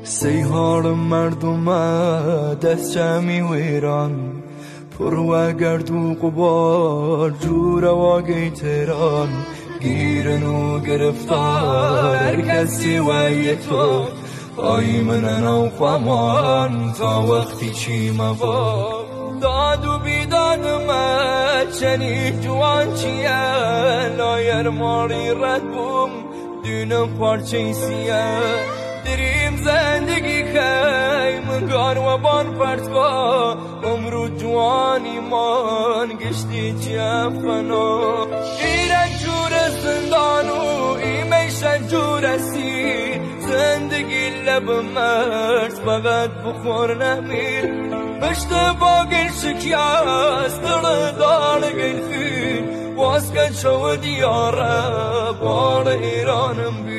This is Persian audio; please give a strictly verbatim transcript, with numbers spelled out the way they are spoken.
سیحال مردم دست جمعی ویران پر و گرد و غبار جور واقعی تهران گیرن و گرفتار هر کسی وی تو پای منن و خوامان تا وقتی چی مبا داد و بیداد من چنی جوان چیه لایر ماری رد بوم دونم پارچه سیه دریم زندگی خیم گار و بان پرت با عمرو جوان ایمان گشتی چیه فنا ایران جور زندانو ایمیشن جور سی زندگی لب مرد فقط بخور نمیر پشت با گل شکیاست دل دار گل خیل واسکت شو دیاره بار ایرانم بی